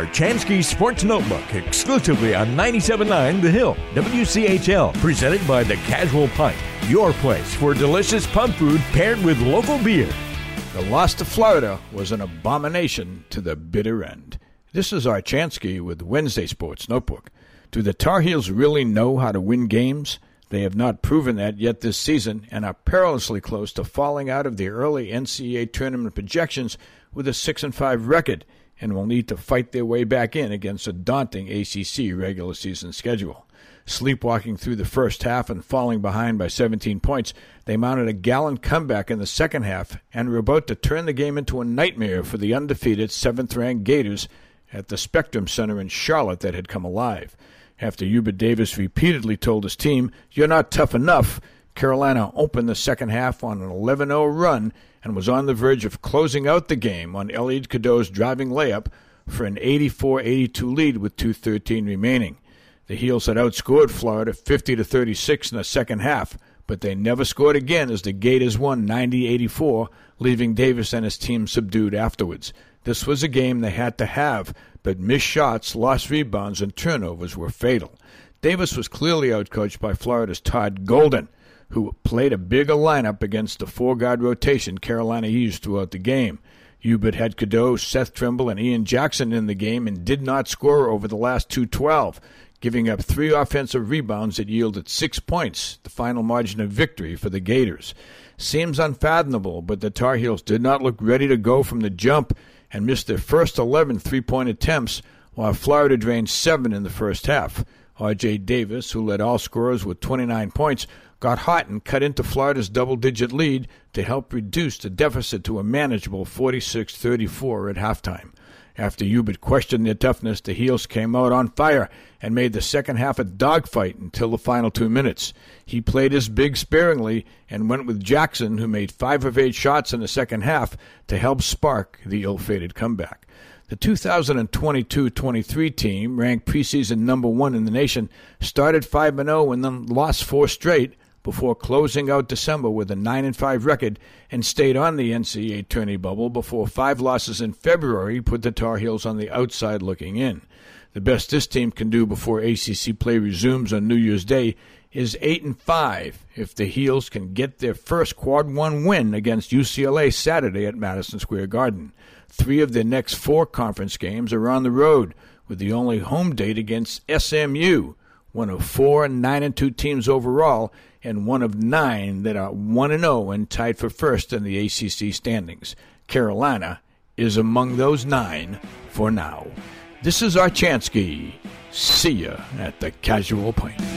Chansky Sports Notebook exclusively on 97.9 The Hill, WCHL, presented by The Casual Pint, your place for delicious pub food paired with local beer. The loss to Florida was an abomination to the bitter end. This is our Chansky with Wednesday Sports Notebook. Do the Tar Heels really know how to win games? They have not proven that yet this season and are perilously close to falling out of the early NCAA tournament projections with a 6-5 record, and will need to fight their way back in against a daunting ACC regular season schedule. Sleepwalking through the first half and falling behind by 17 points, they mounted a gallant comeback in the second half and were about to turn the game into a nightmare for the undefeated 7th-ranked Gators at the Spectrum Center in Charlotte that had come alive. After Hubert Davis repeatedly told his team, "You're not tough enough," Carolina opened the second half on an 11-0 run and was on the verge of closing out the game on Elliot Cadeau's driving layup for an 84-82 lead with 2:13 remaining. The Heels had outscored Florida 50-36 in the second half, but they never scored again as the Gators won 90-84, leaving Davis and his team subdued afterwards. This was a game they had to have, but missed shots, lost rebounds, and turnovers were fatal. Davis was clearly outcoached by Florida's Todd Golden, who played a bigger lineup against the four-guard rotation Carolina used throughout the game. Hubert had Cadeau, Seth Trimble, and Ian Jackson in the game and did not score over the last 2:12, giving up 3 offensive rebounds that yielded 6 points, the final margin of victory for the Gators. Seems unfathomable, but the Tar Heels did not look ready to go from the jump and missed their first 11 three-point attempts, while Florida drained 7 in the first half. R.J. Davis, who led all scorers with 29 points, got hot and cut into Florida's double-digit lead to help reduce the deficit to a manageable 46-34 at halftime. After Hubert questioned their toughness, the Heels came out on fire and made the second half a dogfight until the final 2 minutes. He played his big sparingly and went with Jackson, who made 5 of 8 shots in the second half, to help spark the ill-fated comeback. The 2022-23 team, ranked preseason number 1 in the nation, started 5-0 and then lost 4 straight before closing out December with a 9-5 record and stayed on the NCAA tourney bubble before 5 losses in February put the Tar Heels on the outside looking in. The best this team can do before ACC play resumes on New Year's Day is 8-5 if the Heels can get their first Quad 1 win against UCLA Saturday at Madison Square Garden. 3 of their next 4 conference games are on the road, with the only home date against SMU, one of 4 9-2 teams overall, and one of 9 that are 1-0 and tied for first in the ACC standings. Carolina is among those 9 for now. This is our Chansky. See ya at the Casual Pint.